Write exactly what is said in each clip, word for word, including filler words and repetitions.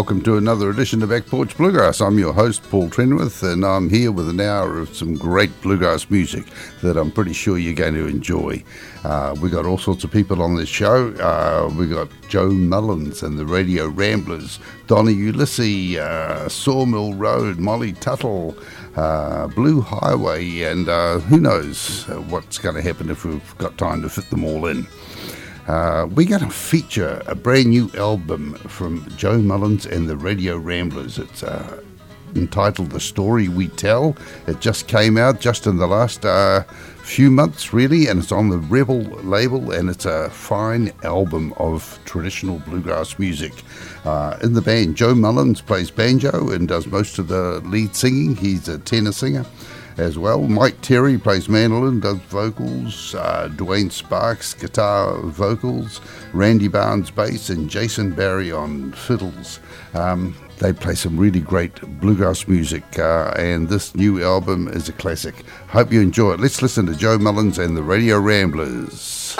welcome to another edition of Back Porch Bluegrass. I'm your host, Paul Trenwith, and I'm here with an hour of some great bluegrass music that I'm pretty sure you're going to enjoy. Uh, we got all sorts of people on this show. Uh, we got Joe Mullins and the Radio Ramblers, Donnie Ulysses, uh, Sawmill Road, Molly Tuttle, uh, Blue Highway, and uh, who knows what's going to happen if we've got time to fit them all in. Uh, we're going to feature a brand new album from Joe Mullins and the Radio Ramblers. It's uh, entitled The Story We Tell. It just came out just in the last uh, few months, really, and it's on the Rebel label, and it's a fine album of traditional bluegrass music. Uh, in the band, Joe Mullins plays banjo and does most of the lead singing. He's a tenor singer as well. Mike Terry plays mandolin, does vocals, uh, Dwayne Sparks guitar vocals, Randy Barnes bass, and Jason Barry on fiddles. Um, they play some really great bluegrass music, uh, and this new album is a classic. Hope you enjoy it. Let's listen to Joe Mullins and the Radio Ramblers.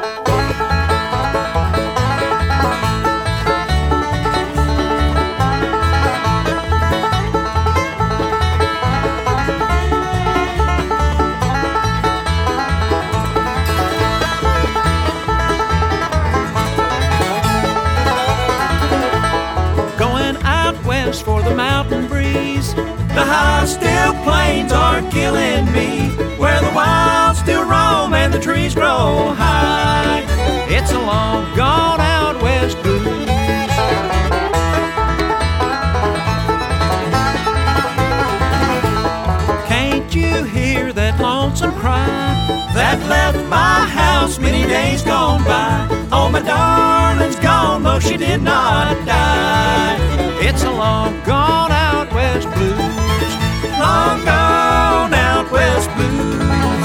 For the mountain breeze, the high still plains are killing me, where the wild still roam and the trees grow high. It's a long gone out west blues. Can't you hear that lonesome cry that left my house many days gone by? Oh, my darling's gone, though she did not die. It's a long gone out west blues, long gone out west blues.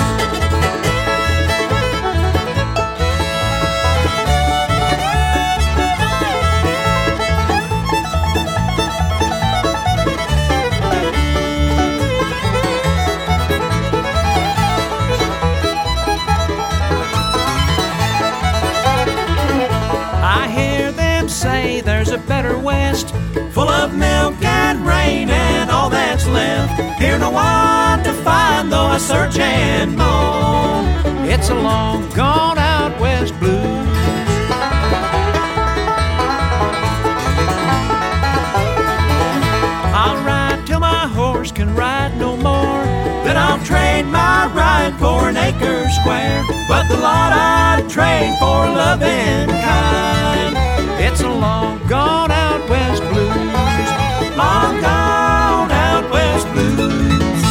I hear them say there's a better west, full of milk and rain and all that's left. Here no one to find, though I search and moan. It's a long gone out west blues. I'll ride till my horse can ride no more, then I'll trade my ride for an acre square. But the lot I'd trade for loving kind. It's a long gone out west blues, long gone out west blues.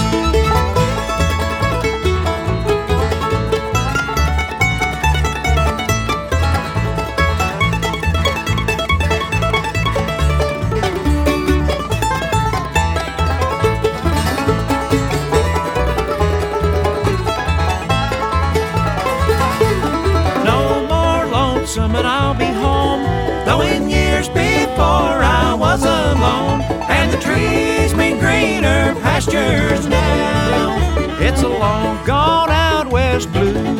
No more lonesome and I'll be home, though in years before I was alone, and the trees mean greener pastures now. It's a long gone out west blues.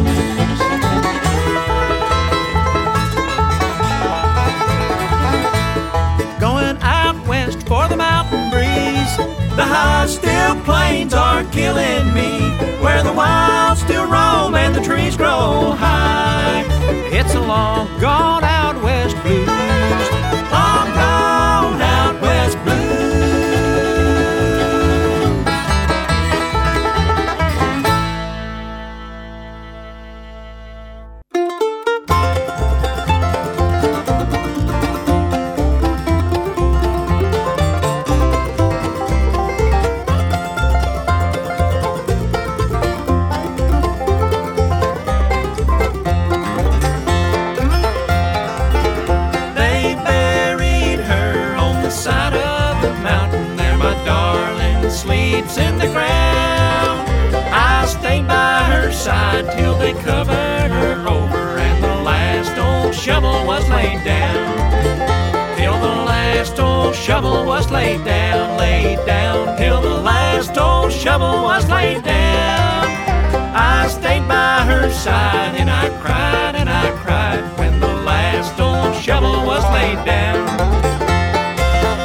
Going out west for the mountain breeze, the high still plains are killing me, where the wild still roam and the trees grow high. It's a long gone out west blues, long gone out west blues. Sleeps in the ground. I stayed by her side till they covered her over, and the last old shovel was laid down. Till the last old shovel was laid down, laid down. Till the last old shovel was laid down. I stayed by her side and I cried and I cried when the last old shovel was laid down.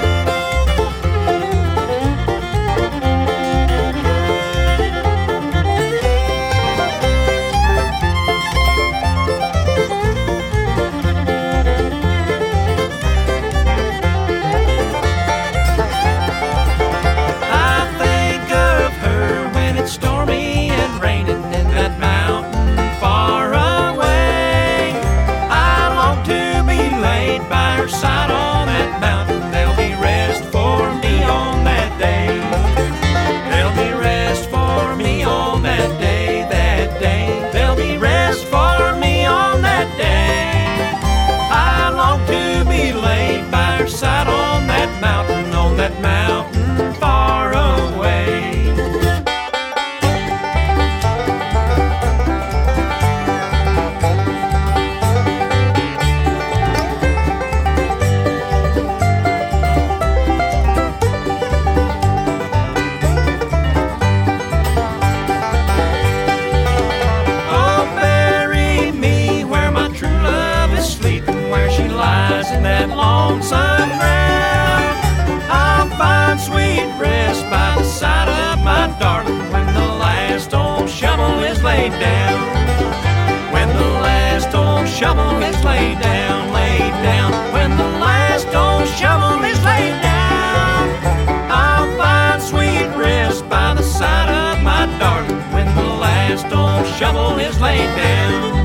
find sweet rest by the side of my darling when the last old shovel is laid down. When the last old shovel is laid down, laid down. When the last old shovel is laid down, I'll find sweet rest by the side of my darling when the last old shovel is laid down.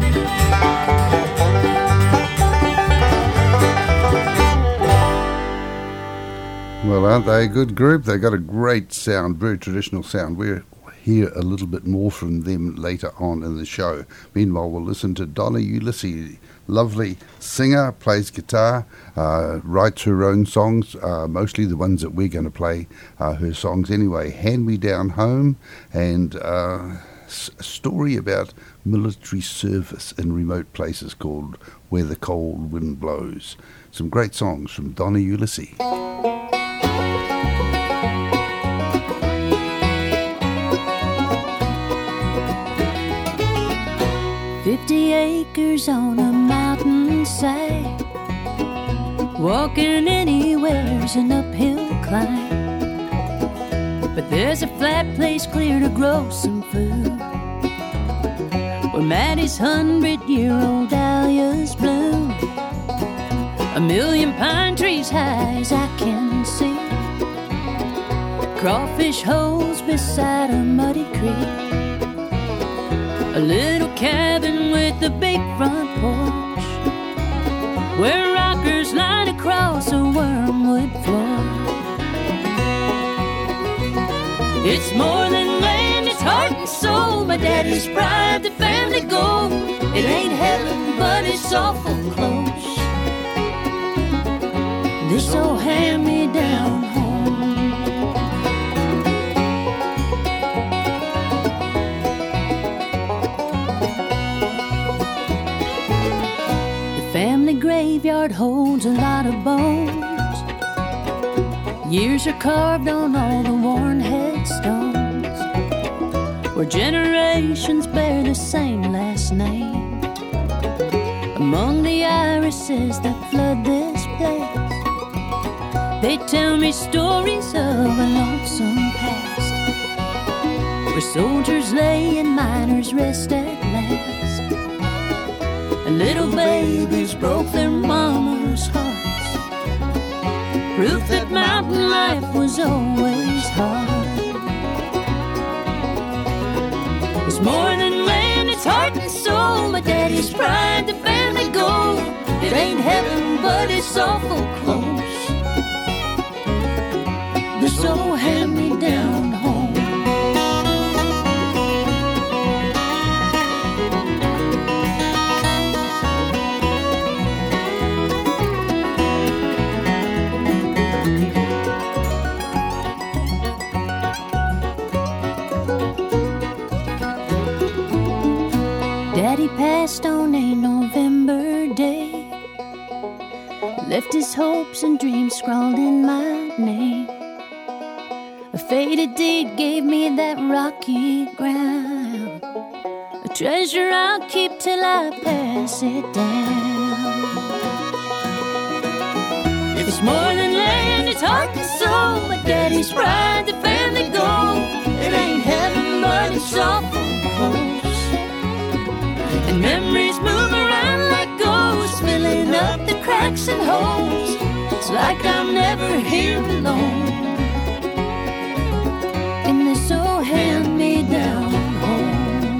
Well, aren't they a good group? They got a great sound, very traditional sound. We'll hear a little bit more from them later on in the show. Meanwhile, we'll listen to Donna Ulysses, lovely singer, plays guitar, uh, writes her own songs, uh, mostly the ones that we're going to play uh, her songs anyway. Hand Me Down Home, and uh, a story about military service in remote places called Where the Cold Wind Blows. Some great songs from Donna Ulysses. Fifty acres on a mountainside, walking anywhere's an uphill climb. But there's a flat place clear to grow some food, where Maddie's hundred-year-old dahlias bloom. A million pine trees high as I can see, crawfish holes beside a muddy creek. A little cabin with a big front porch, where rockers line across a wormwood floor. It's more than land, it's heart and soul, my daddy's pride, the family gold. It ain't heaven, but it's awful close, this old hand-me-down home. Family graveyard holds a lot of bones. Years are carved on all the worn headstones, where generations bear the same last name. Among the irises that flood this place, they tell me stories of a lonesome past, where soldiers lay and miners rest at last. Little babies broke their mama's hearts, proof that mountain life was always hard. It's more than land, it's heart and soul, my daddy's pride, the family gold. It ain't heaven, but it's awful close, this old hand-me-down home. Daddy passed on a November day, left his hopes and dreams scrawled in my name. A faded deed gave me that rocky ground, a treasure I'll keep till I pass it down. It's more than land, it's heart and soul, my daddy's pride, the family gold. It ain't heaven, but it's awful close, and memories move around like ghosts, filling up the cracks and holes. It's like I'm never here alone in this old hand-me-down home.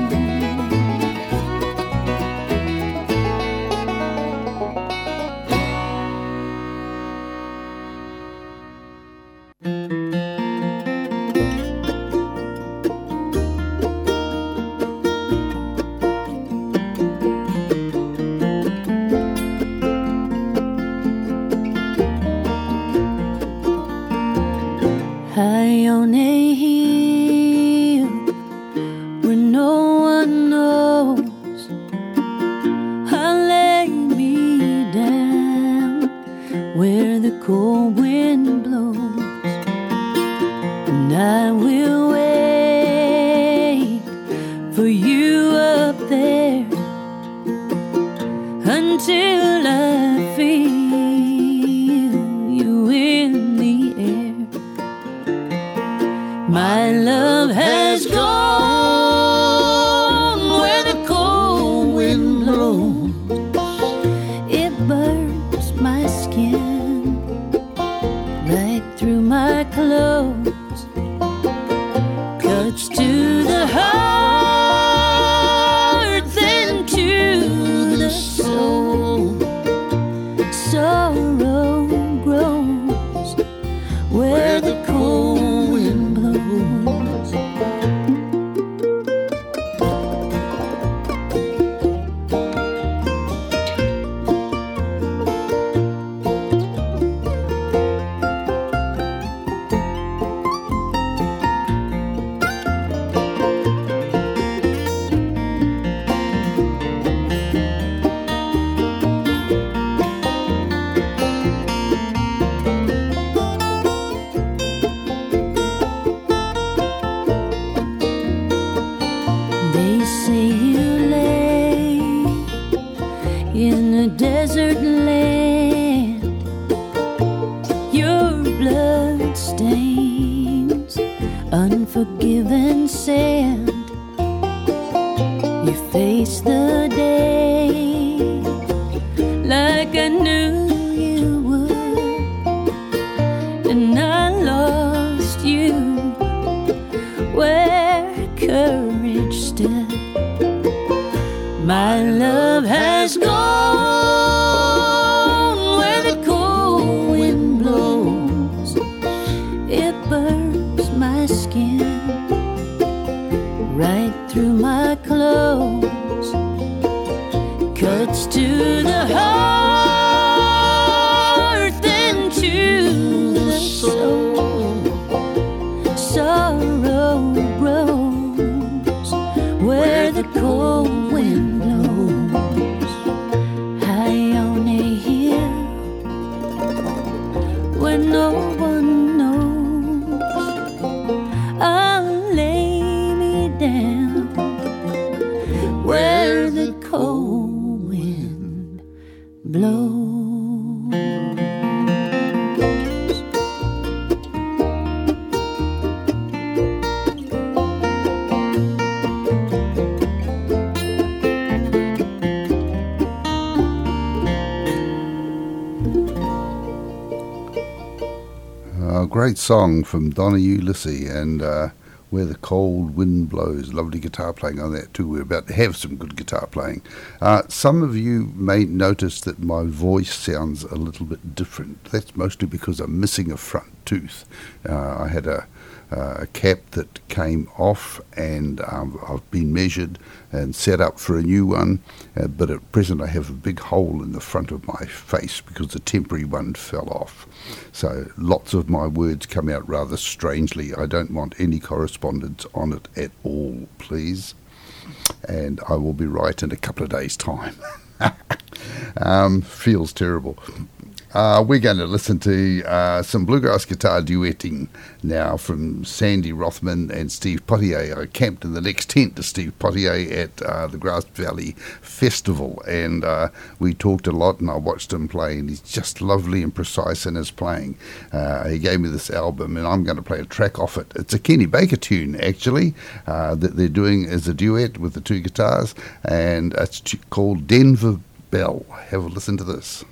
High on a hill where no one knows, I lay me down where the cold wind blows, and I will wait for you up there until I feel you in the air. My love has gone where the cold wind blows. It burns my skin right through my clothes, cuts to the heart, then to the soul. Sorrow grows where the cold wind blows. They say you lay in a desert land. Your blood stains unforgiven sand. You face the day like I knew you would, and I lost you where courage stood. My love has gone where the cold wind blows. It burns my skin right through my clothes, cuts to the heart, then to the soul. Sorrow grows where the cold wind blows. High on a hill where no one knows, I'll lay me down where the cold wind blows. A great song from Donna Ulysses, and uh, Where the Cold Wind Blows. Lovely guitar playing on that too. We're about to have some good guitar playing. Uh, some of you may notice that my voice sounds a little bit different. That's mostly because I'm missing a front tooth. Uh, I had a, uh, a cap that came off, and um, I've been measured and set up for a new one, uh, but at present I have a big hole in the front of my face because the temporary one fell off. So lots of my words come out rather strangely. I don't want any correspondence on it at all, please. And I will be right in a couple of days' time. um, feels terrible. Uh, we're going to listen to uh, some bluegrass guitar duetting now from Sandy Rothman and Steve Potier. I camped in the next tent to Steve Potier at uh, the Grass Valley Festival, and uh, we talked a lot, and I watched him play, and he's just lovely and precise in his playing. Uh, he gave me this album, and I'm going to play a track off it. It's a Kenny Baker tune, actually, uh, that they're doing as a duet with the two guitars, and it's called Denver Bell. Have a listen to this.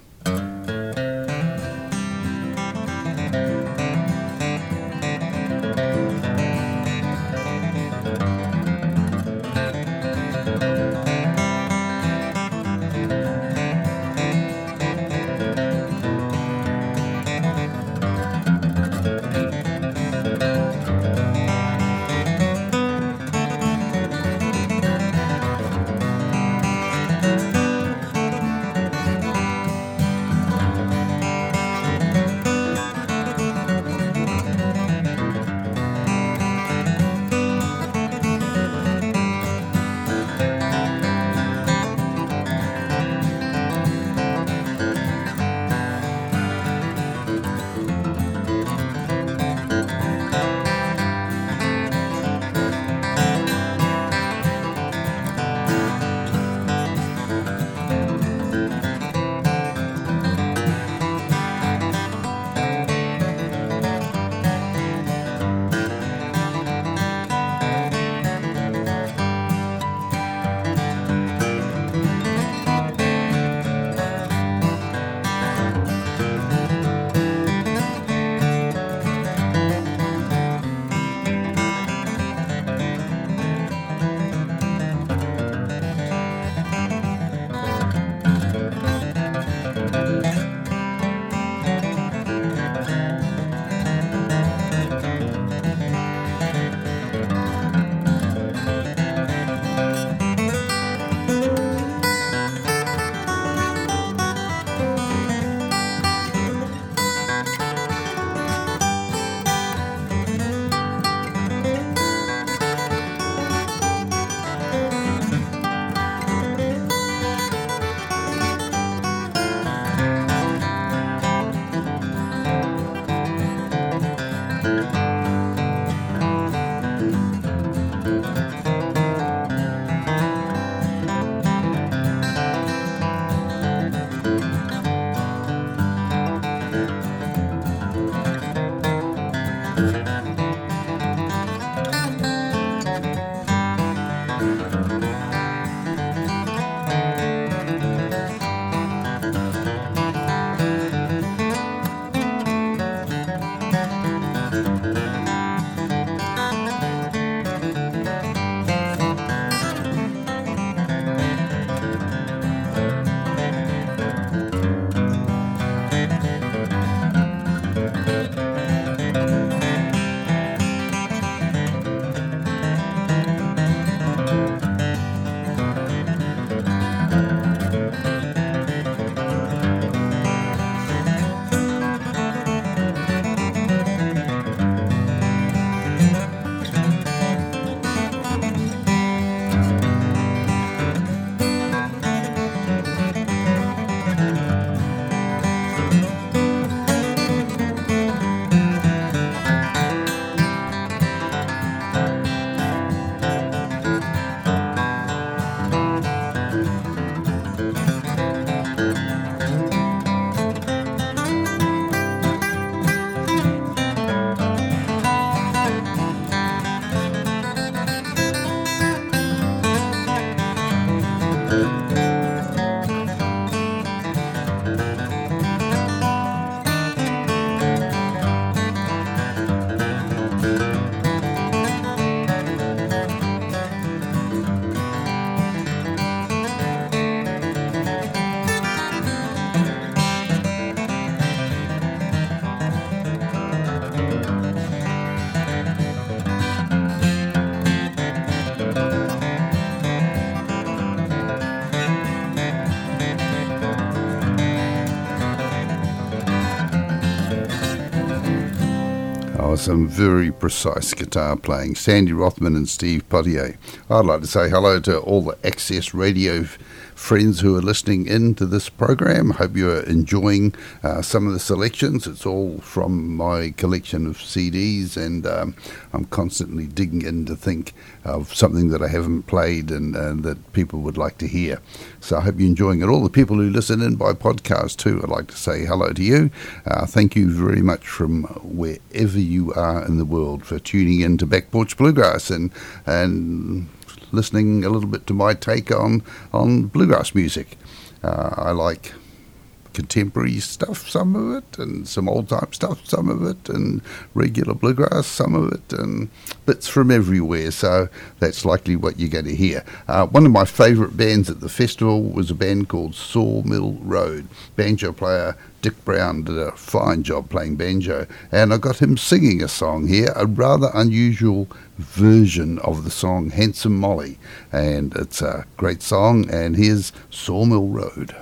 some very precise guitar playing. Sandy Rothman and Steve Potier. I'd like to say hello to all the Access Radio f- friends who are listening in to this program. Hope you're enjoying uh, some of the selections. It's all from my collection of C Ds, and um, I'm constantly digging in to think of something that I haven't played and, and that people would like to hear. So I hope you're enjoying it. All the people who listen in by podcast too, I'd like to say hello to you. Uh, thank you very much from wherever you are in the world for tuning in to Back Porch Bluegrass and and listening a little bit to my take on, on bluegrass music. Uh, I like contemporary stuff, some of it, and some old-time stuff, some of it, and regular bluegrass, some of it, and bits from everywhere, so that's likely what you're going to hear. Uh, one of my favourite bands at the festival was a band called Sawmill Road. Banjo player Dick Brown did a fine job playing banjo, and I got him singing a song here, a rather unusual version of the song Handsome Molly, and it's a great song, and here's Sawmill Road.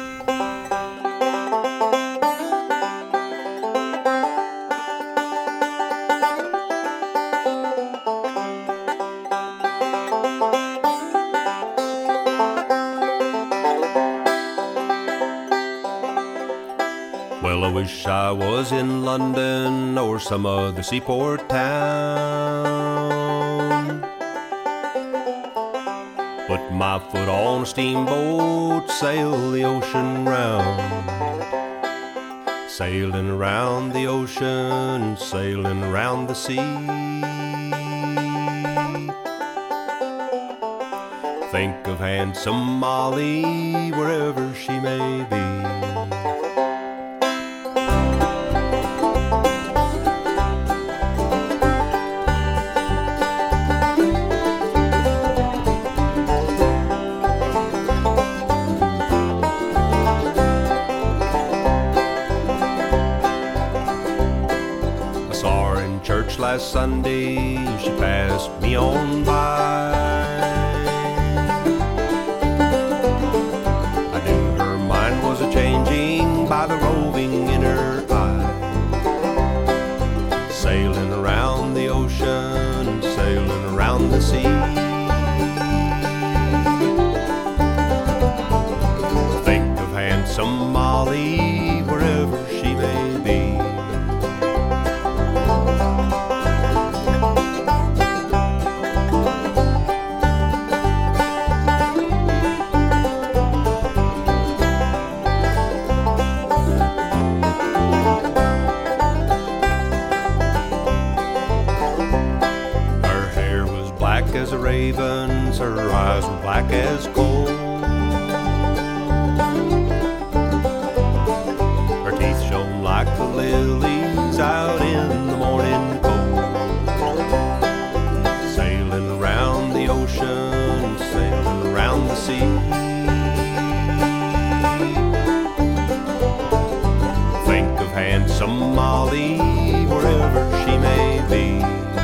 Well, I wish I was in London or some other seaport town. Put my foot on a steamboat, sail the ocean round. Sailing around the ocean, sailing around the sea. Think of handsome Molly wherever she may be. Last Sunday, she passed me on by. I knew her mind was a-changing by the roving in her eye. Sailing around the ocean, sailing around the sea. Think of handsome Molly wherever she may be. As a raven's, her eyes were black as coal. Her teeth shone like the lilies out in the morning cold. Sailing around the ocean, sailing around the sea. Think of handsome Molly wherever she may be.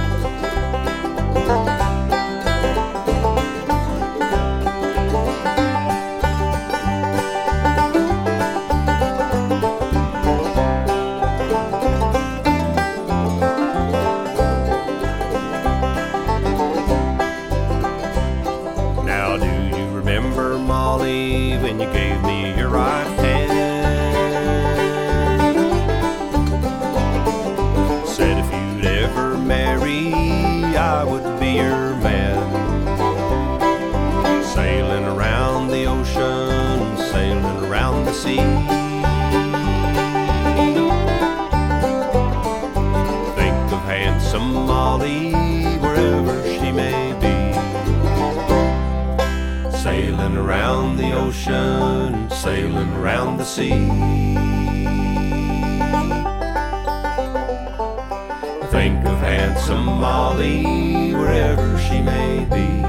When you gave me your right hand, said if you'd ever marry, I would be your man. Sailing around the ocean, sailing around the sea. Think of handsome Molly wherever she may be. Sailing around the ocean, sailing around the sea. Think of handsome Molly wherever she may be.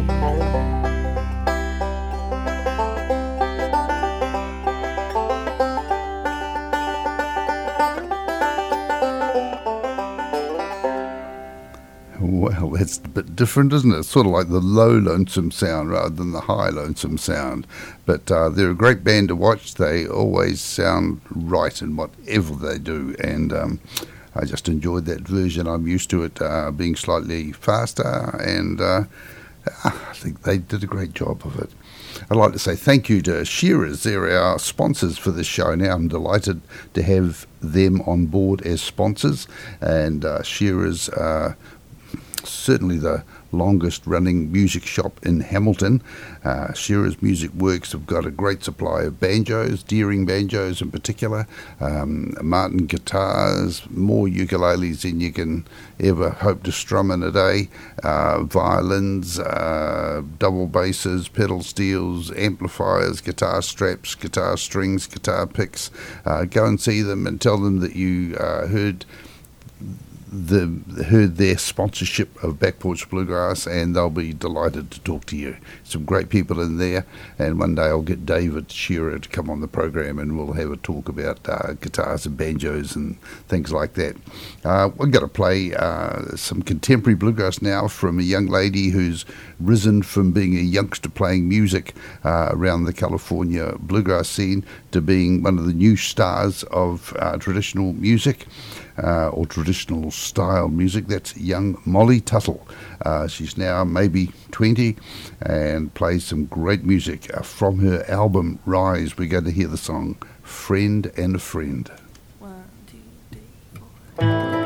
Well, that's a bit different, isn't it? It's sort of like the low lonesome sound rather than the high lonesome sound. But uh, they're a great band to watch. They always sound right in whatever they do. And um, I just enjoyed that version. I'm used to it uh, being slightly faster, and uh, I think they did a great job of it. I'd like to say thank you to Shearers. They're our sponsors for this show now. I'm delighted to have them on board as sponsors, and uh, Shearers are certainly the longest running music shop in Hamilton. Uh, Shearers Music Works have got a great supply of banjos, Deering banjos in particular, um, Martin guitars, more ukuleles than you can ever hope to strum in a day, uh, violins, uh, double basses, pedal steels, amplifiers, guitar straps, guitar strings, guitar picks. Uh, go and see them and tell them that you uh, heard The, heard their sponsorship of Back Porch Bluegrass, and they'll be delighted to talk to you. Some great people in there, and one day I'll get David Shearer to come on the program and we'll have a talk about uh, guitars and banjos and things like that. Uh, we're going to play uh, some contemporary bluegrass now from a young lady who's risen from being a youngster playing music uh, around the California bluegrass scene to being one of the new stars of uh, traditional music. Uh, or traditional style music. That's young Molly Tuttle. Uh, she's now maybe twenty and plays some great music. Uh, from her album Rise, we're going to hear the song Friend and a Friend. One, two, three, four.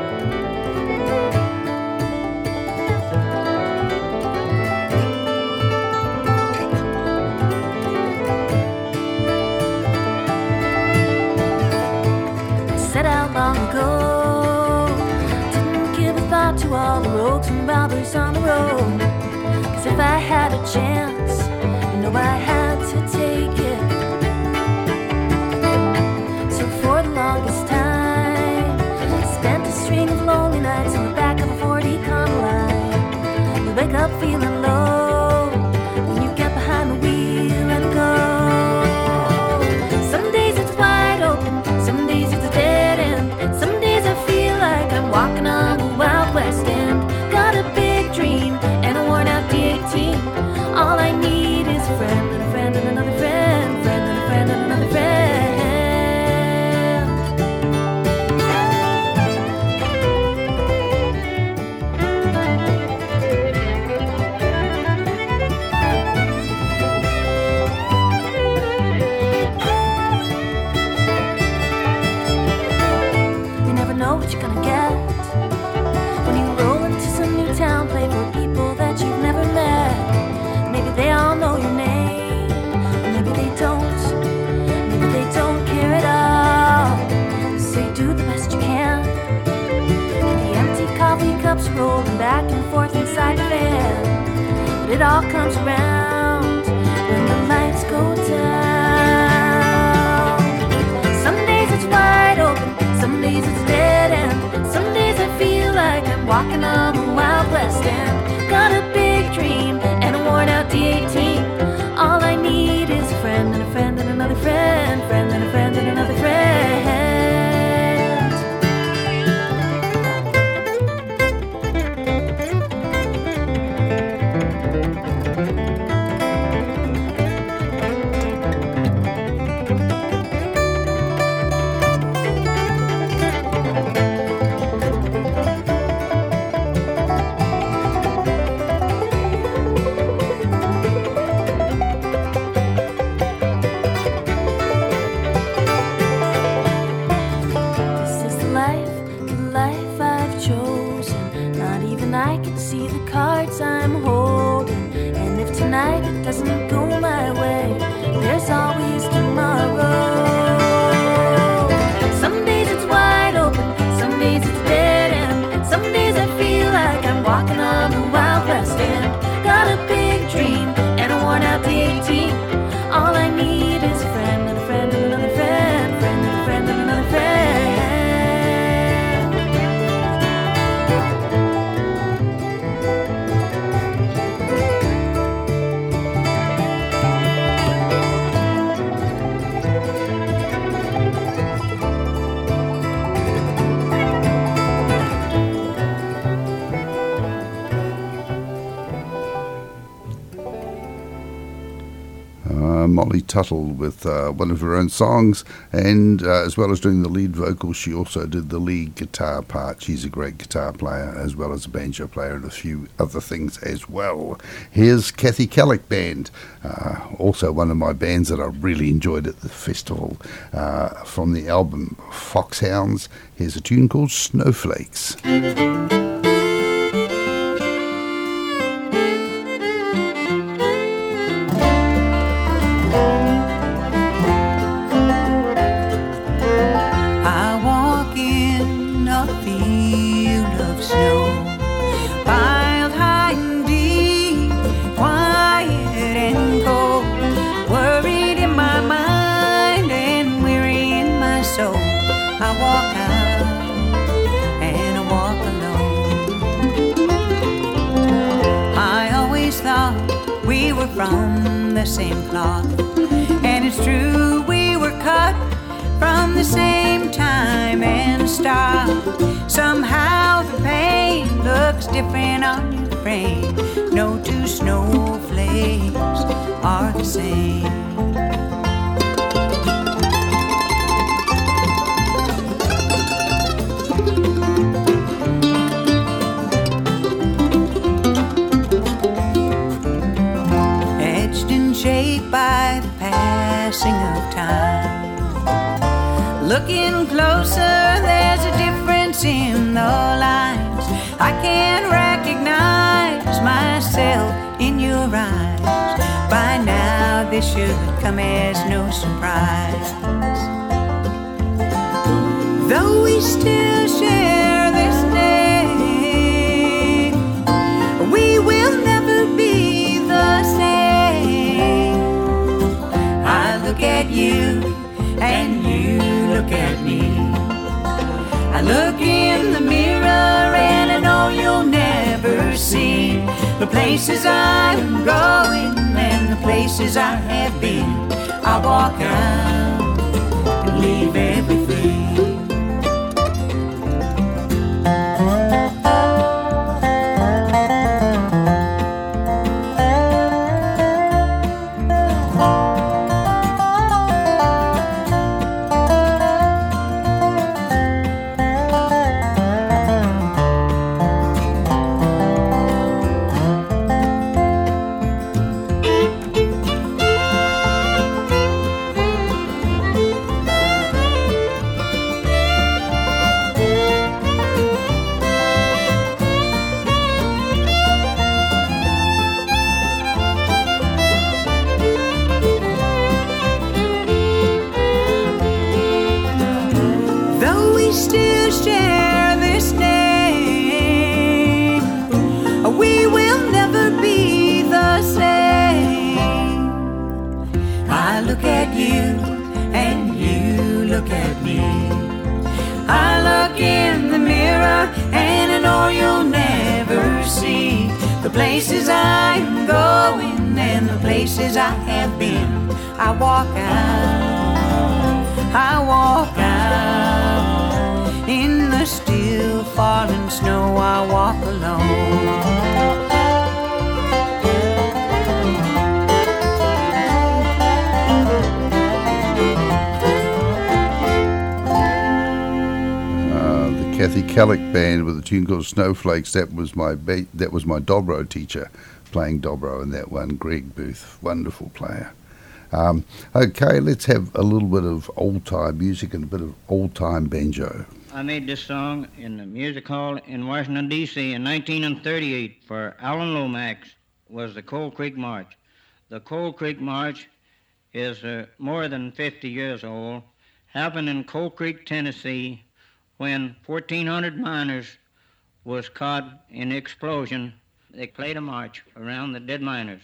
Set out long ago, to all the rogues and robbers on the road. Cause if I had a chance, you know I had to take it. So for the longest time, I spent a string of lonely nights on the back of a forty Econoline. You wake up feeling low, then you get behind the wheel and go. Some days it's wide open, some days it's a dead end. Some days I feel like I'm walking on the Wild West End. Got a big dream and a worn out D eighteen. All I need is a friend and a friend and another friend, friend and a friend and another friend. You never know what you're gonna get when you roll into some new town, play for people that you've never met. Maybe they all know your name, or maybe they don't. Maybe they don't care at all. So you do the best you can. And the empty coffee cups rolling back and forth inside the van. But it all comes around when the lights go down. Some days it's wide open, some days it's dead end. Some days I feel like I'm walking on the Wild West End. Got a big dream and a worn out D eighteen. All I need is a friend and a friend and another friend, friend and a friend and another friend. Molly Tuttle with uh, one of her own songs, and uh, as well as doing the lead vocals, she also did the lead guitar part. She's a great guitar player as well as a banjo player and a few other things as well. Here's Kathy Kellick Band, uh, also one of my bands that I really enjoyed at the festival, uh, from the album Foxhounds. Here's a tune called Snowflakes. From the same cloth, and it's true we were cut from the same time and star. Somehow the pain looks different on your frame. No two snowflakes are the same. Shaped by the passing of time. Looking closer, there's a difference in the lines. I can't recognize myself in your eyes. By now, this should come as no surprise. Though we still share this name, we will never be the same. Look at you, and you look at me. I look in the mirror, and I know you'll never see the places I'm going and the places I have been. I walk out and leave everything. The places I'm going and the places I have been. I walk out, I walk out. In the still falling snow, I walk alone. Kathy Kellick Band with a tune called Snowflakes. That was my ba- that was my dobro teacher playing dobro in that one, Greg Booth, wonderful player. Um, okay, let's have a little bit of old-time music and a bit of old-time banjo. I made this song in the music hall in Washington, D C in nineteen thirty-eight for Alan Lomax. Was the Coal Creek March. The Coal Creek March is uh, more than fifty years old, happened in Coal Creek, Tennessee, when fourteen hundred miners was caught in the explosion. They played a march around the dead miners.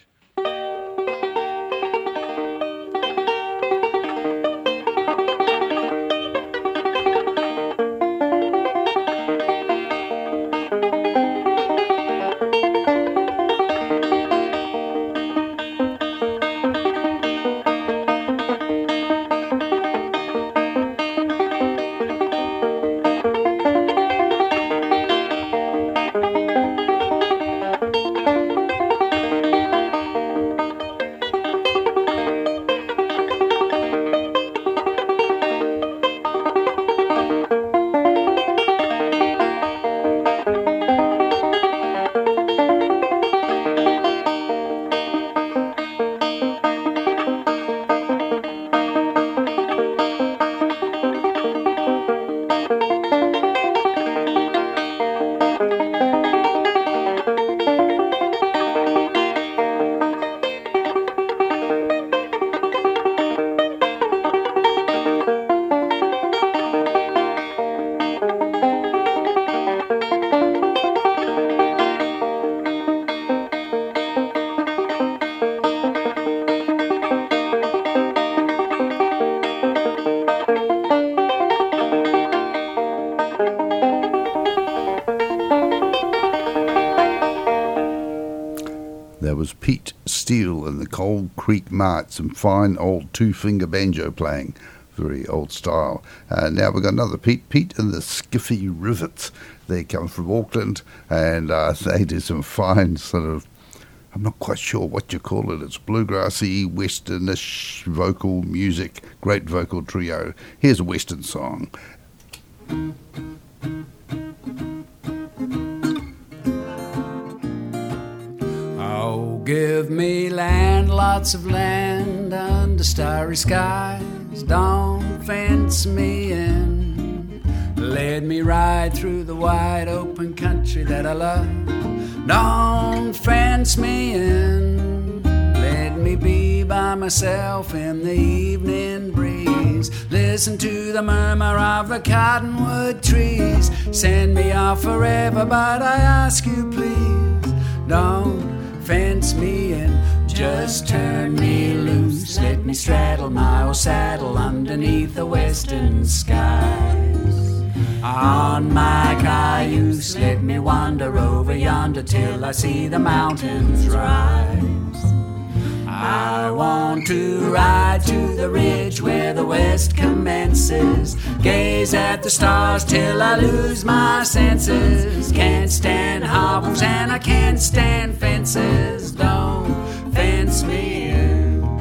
That was Pete Steele and the Cold Creek March, some fine old two-finger banjo playing, very old style. Uh, now we've got another Pete, Pete and the Skiffy Rivets. They come from Auckland, and uh, they do some fine sort of, I'm not quite sure what you call it. It's bluegrassy, westernish vocal music, great vocal trio. Here's a western song. Oh, give me land, lots of land under starry skies. Don't fence me in. Let me ride through the wide open country that I love. Don't fence me in. Let me be by myself in the evening breeze. Listen to the murmur of the cottonwood trees. Send me off forever, but I ask you please, don't fence me in. Just turn me loose. Let me straddle my old saddle underneath the western skies. On my cayuse, let me wander over yonder till I see the mountains rise. I want to ride to the ridge where the west commences. Gaze at the stars till I lose my senses. Can't stand hobbles and I can't stand fences. Don't fence me in.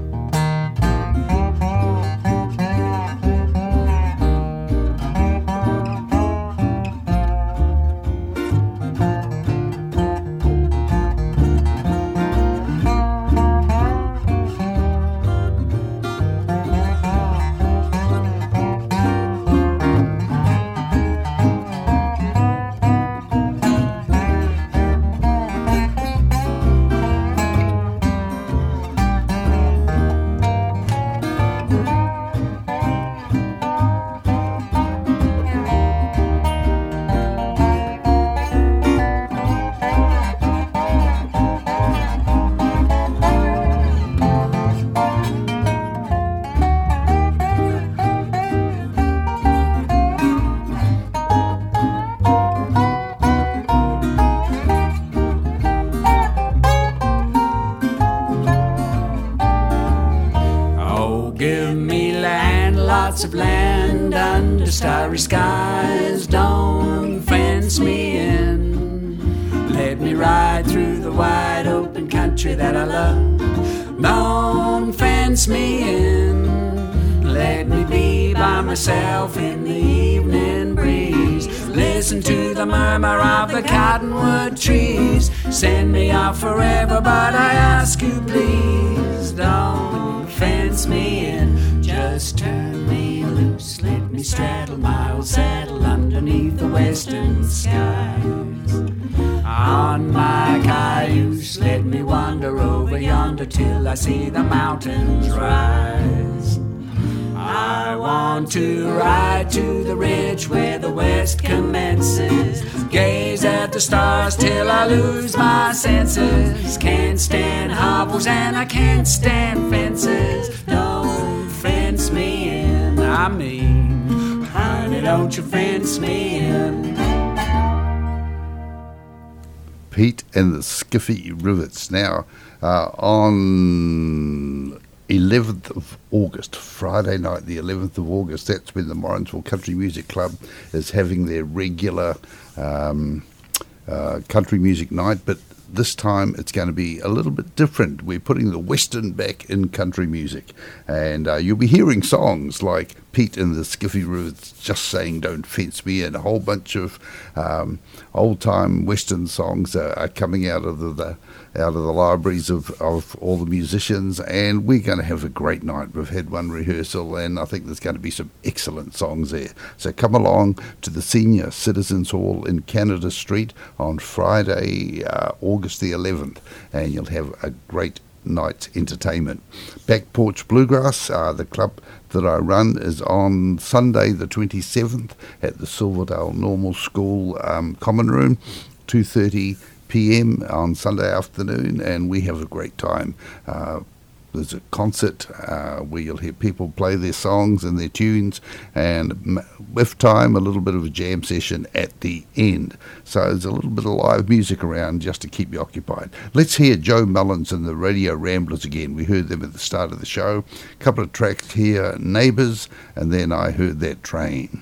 Of land under starry skies. Don't fence me in. Let me ride through the wide open country that I love. Don't fence me in. Let me be by myself in the evening breeze. Listen to the murmur of the cottonwood trees. Send me off forever, but I ask you please, don't fence me in. Just turn me loose, let me straddle my old saddle underneath the western skies. On my cayuse, let me wander over yonder till I see the mountains rise. I want to ride to the ridge where the west commences. Gaze at the stars till I lose my senses. Can't stand hobbles and I can't stand fences. Don't fence me in. I mean, honey, don't you fence me in. Pete and the Skiffy Rivets. Now, uh, on eleventh of August, Friday night, the eleventh of August, that's when the Morrinsville Country Music Club is having their regular um, uh, country music night, but this time it's going to be a little bit different. We're putting the Western back in country music, and uh, you'll be hearing songs like Pete and the Skiffy Rivets, Just Saying Don't Fence Me, and a whole bunch of um, old-time Western songs are, are coming out of the, the out of the libraries of, of all the musicians, and we're going to have a great night. We've had one rehearsal, and I think there's going to be some excellent songs there. So come along to the Senior Citizens Hall in Canada Street on Friday, uh, August the eleventh, and you'll have a great night's entertainment. Back Porch Bluegrass, uh, the club that I run, is on Sunday the twenty-seventh at the Silverdale Normal School um, Common Room, two thirty p.m. on Sunday afternoon, and we have a great time. Uh, there's a concert uh, where you'll hear people play their songs and their tunes, and with time, a little bit of a jam session at the end. So there's a little bit of live music around just to keep you occupied. Let's hear Joe Mullins and the Radio Ramblers again. We heard them at the start of the show. A couple of tracks here, Neighbours, and then I heard That Train.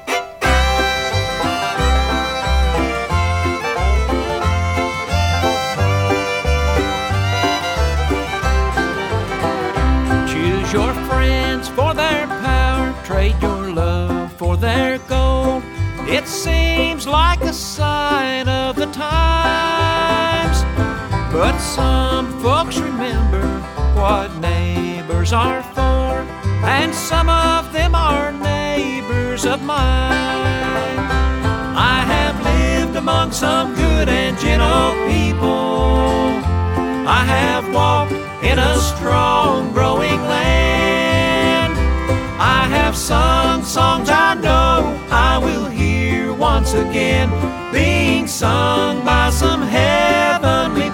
Your friends for their power, trade your love for their gold. It seems like a sign of the times, but some folks remember what neighbors are for, and some of them are neighbors of mine. I have lived among some good and gentle people. I have walked in a strong growing land. I have sung songs I know I will hear once again, being sung by some heavenly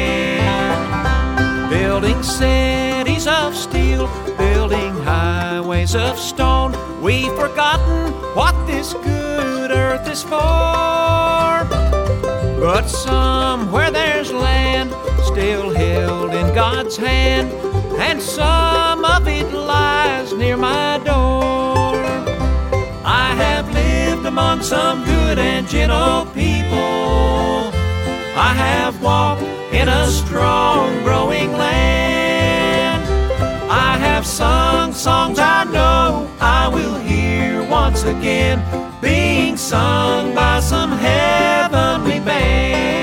band. Building cities of steel, building highways of stone, we've forgotten what this good earth is for. But somewhere there's land still held in God's hand, and some of it lies near my door. I have lived among some good and gentle people. I have walked in a strong growing land. I have sung songs I know I will hear once again, being sung by some heavenly band.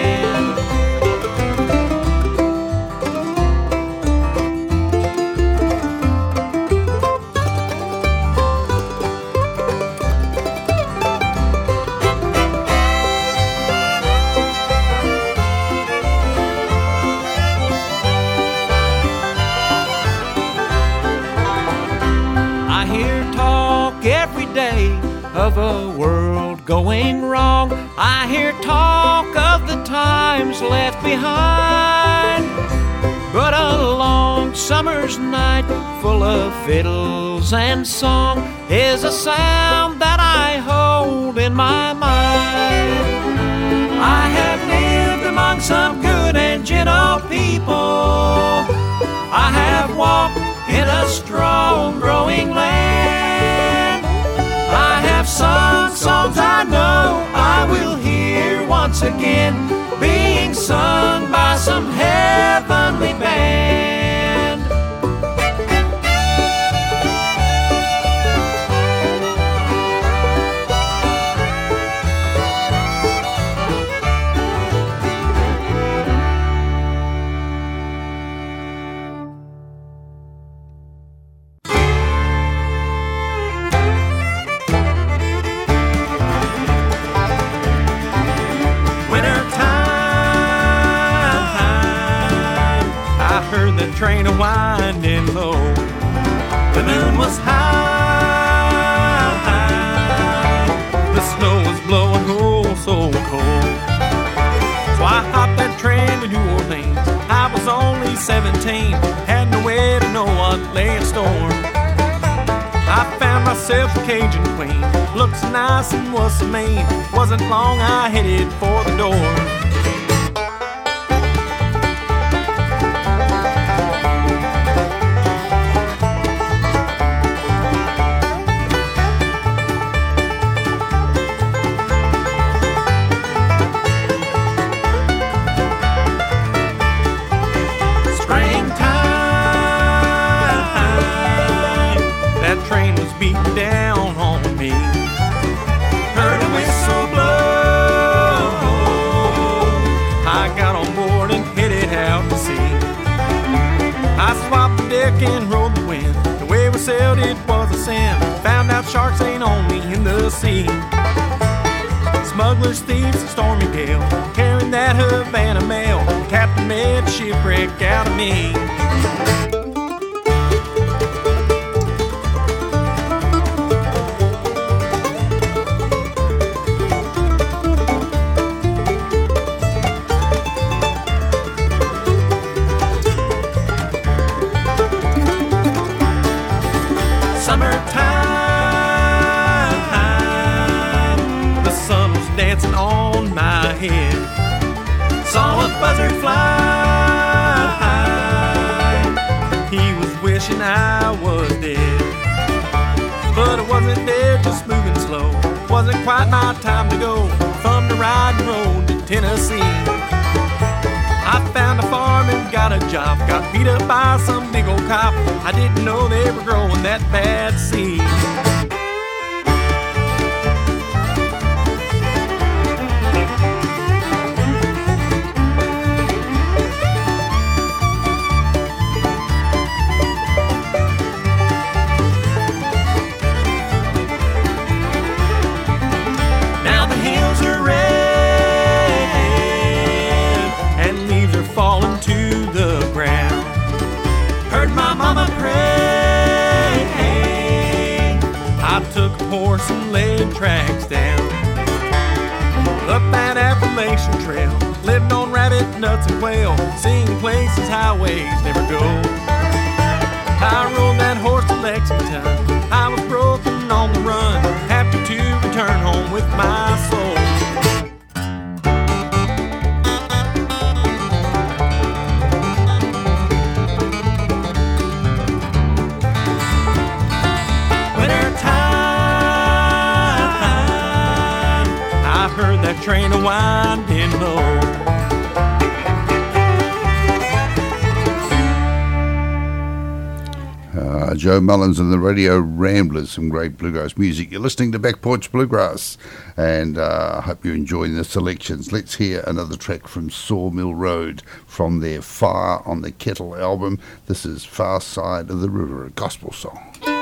Of a world going wrong, I hear talk of the times left behind. But a long summer's night full of fiddles and song is a sound that I hold in my mind. I have lived among some good and gentle people. I have walked in a strong growing land. I have sung songs I know I will hear once again, being sung by some heavenly band. Train a winding low. The moon was high, the snow was blowing oh so cold. So I hopped that train to New Orleans. I was only seventeen, had no way to know what lay in store. I found myself a Cajun queen, looked so nice and was so mean. Wasn't long I headed for the door. Down on me, heard a whistle blow. I got on board and headed out to sea. I swapped the deck and rode the wind. The way we sailed it was a sin. Found out sharks ain't only in the sea. Smugglers, thieves, and stormy gale, carrying that Havana mail. The captain made a shipwreck out of me. buzzard fly high. He was wishing I was dead, but I wasn't there, just moving slow. Wasn't quite my time to go from the riding road to Tennessee. I found a farm and got a job, got beat up by some big old cop. I didn't know they were growing that bad seed. Horse and laid tracks down up that Appalachian Trail, lived on rabbit, nuts, and quail, seeing places highways never go. I rode that horse to Lexington, I was broken on the run, happy to return home with my soul. Train a winding low. Uh, Joe Mullins and the Radio Ramblers, some great bluegrass music. You're listening to Back Porch Bluegrass, and uh, I hope you're enjoying the selections. Let's hear another track from Sawmill Road from their Fire on the Kettle album. This is Far Side of the River, a gospel song.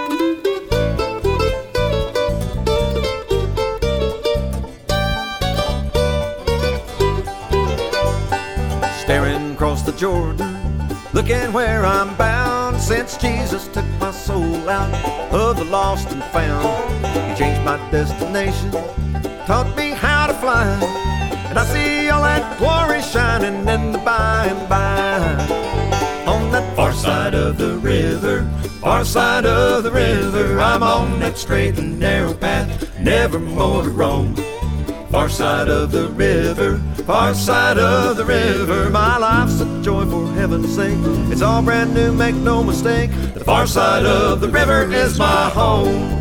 Staring across the Jordan, looking where I'm bound, since Jesus took my soul out of the lost and found. He changed my destination, taught me how to fly, and I see all that glory shining in the by and by. On that far side of the river, far side of the river, I'm on that straight and narrow path, never more to roam. Far side of the river, far side of the river, my life's a joy for heaven's sake. It's all brand new, make no mistake. The far side of the river is my home.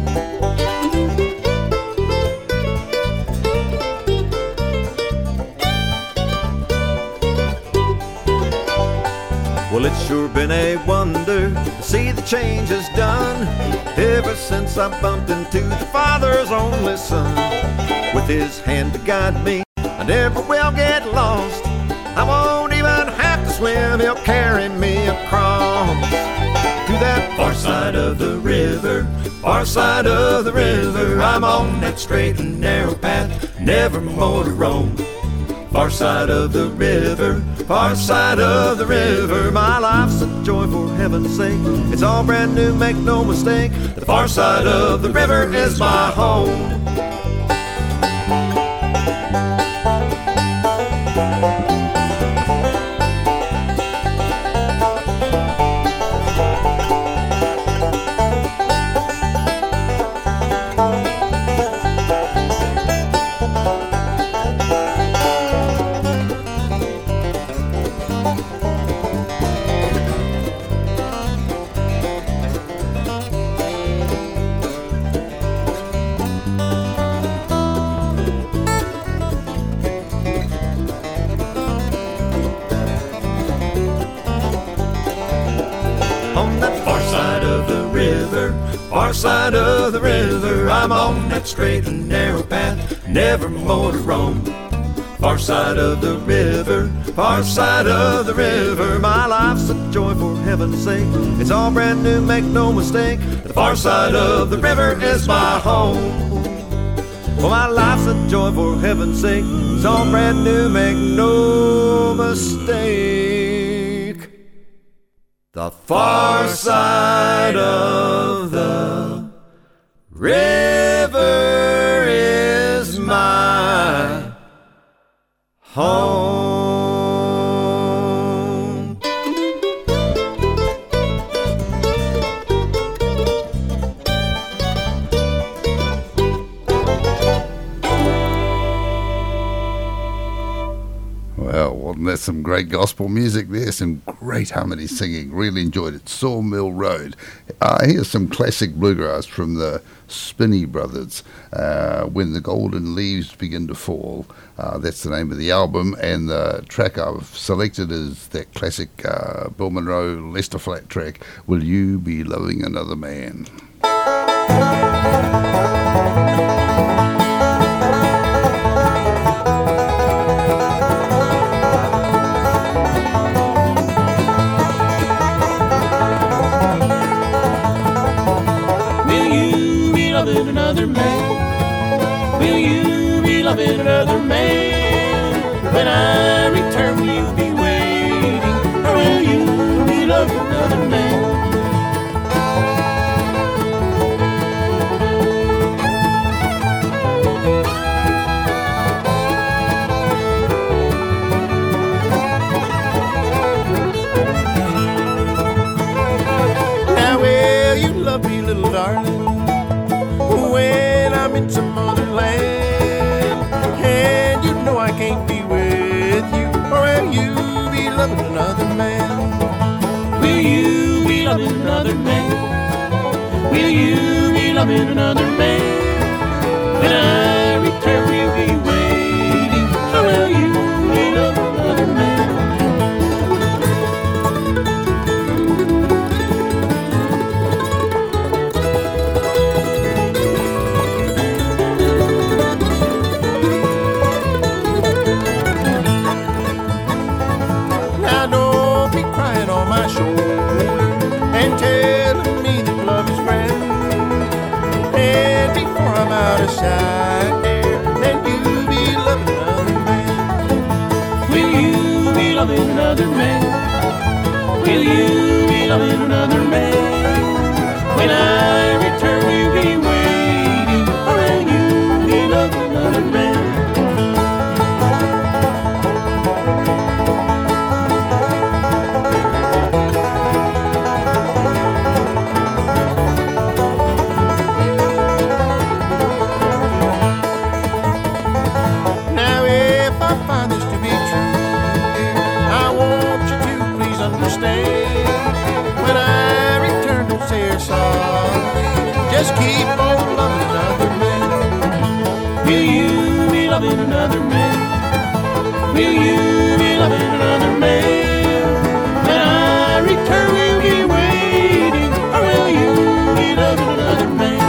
Well, it's sure been a wonder to see the changes done ever since I bumped into the Father's only Son. With his hand to guide me, I never will get lost. I won't even have to swim, he'll carry me across to that far side of the river, far side of the river. I'm on that straight and narrow path, never more to roam. Far side of the river, far side of the river, my life's a joy for heaven's sake. It's all brand new, make no mistake. The far side of the river is my home. Far side of the river, I'm on that straight and narrow path, never more to roam. Far side of the river, far side of the river, my life's a joy for heaven's sake. It's all brand new, make no mistake. The far side of the river is my home. Well, my life's a joy for heaven's sake. It's all brand new, make no mistake. The far side of the river is my home. Well, wasn't that some great gospel music there, some great harmony singing. Really enjoyed it. Sawmill Road. Uh, here's some classic bluegrass from the Spinney Brothers, uh, When the Golden Leaves Begin to Fall. Uh, that's the name of the album, and the track I've selected is that classic uh, Bill Monroe Lester Flatt track, Will You Be Loving Another Man? Another man? Will you be loving another man? When I return, will you be waiting? Or will you be loving another man? Now will you love me, little darling, when I'm in some other land, and you know I can't be with you, or will you be loving another man? Will you be loving another man? Will you be loving another man? When I return, will you be waiting, or will you be loving another man? And telling me that love is grand, and before I'm out of sight there, then you be loving another man. Will you be loving another man? Will you be loving another man? When I return, will you be waiting, or will you be loving another man? When I return, don't say you're sorry. Just keep on loving another man. Will you be loving another man? Will you be loving another man? When I return, will you be waiting, or will you be loving another man?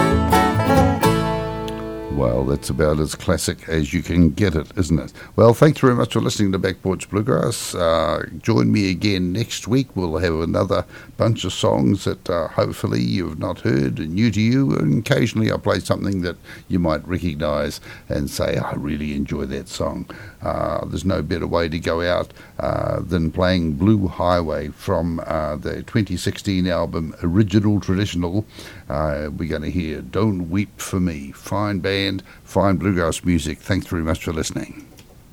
Well, that's about as classic as you can get it, isn't it? Well, thanks very much for listening to Back Porch Bluegrass. Uh, join me again next week. We'll have another bunch of songs that uh, hopefully you've not heard and new to you. And occasionally I'll play something that you might recognise and say, I really enjoy that song. Uh, there's no better way to go out uh, than playing Blue Highway from uh, the twenty sixteen album Original Traditional. Uh, we're going to hear Don't Weep for Me. Fine band, fine bluegrass music. Thanks very much for listening.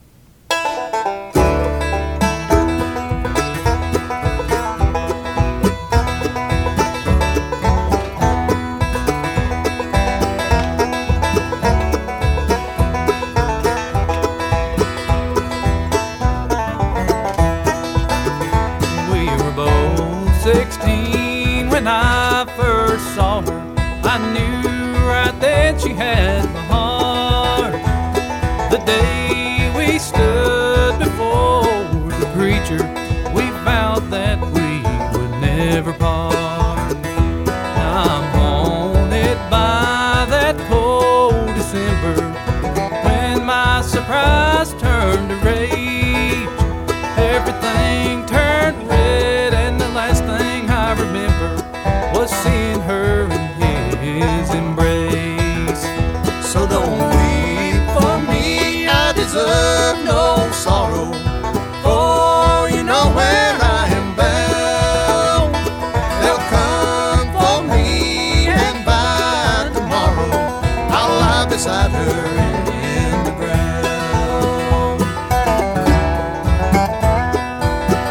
She had my heart. The day we stood before the preacher, we vowed that we would never part. Now I'm haunted by that cold December, when my surprise turned to rage. Everything turned red, and the last thing I remember was seeing her in his embrace. So don't weep for me, I deserve no sorrow, for you know where I am bound. They'll come for me, and by tomorrow I'll lie beside her in the ground.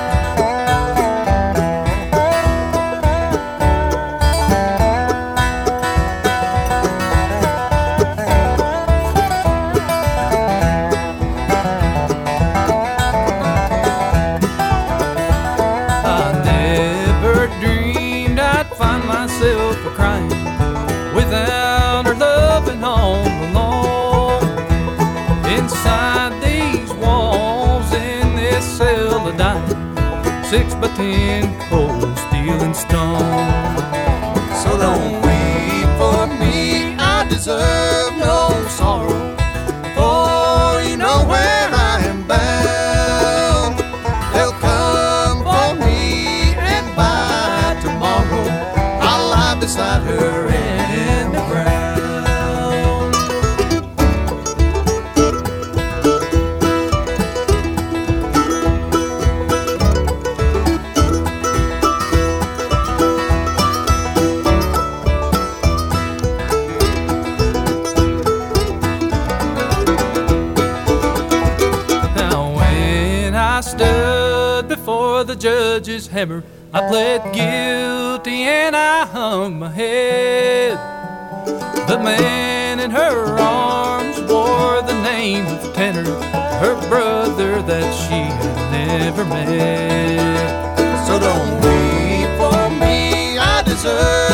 line, six by ten, cold steel and stone. So don't weep for me, I deserve no sorrow, for you know where I am bound. They'll come for me, and by tomorrow I'll lie beside her in the ground. The judge's hammer, I pled guilty and I hung my head. The man in her arms wore the name of Tanner, her brother that she had never met. So don't weep for me, I deserve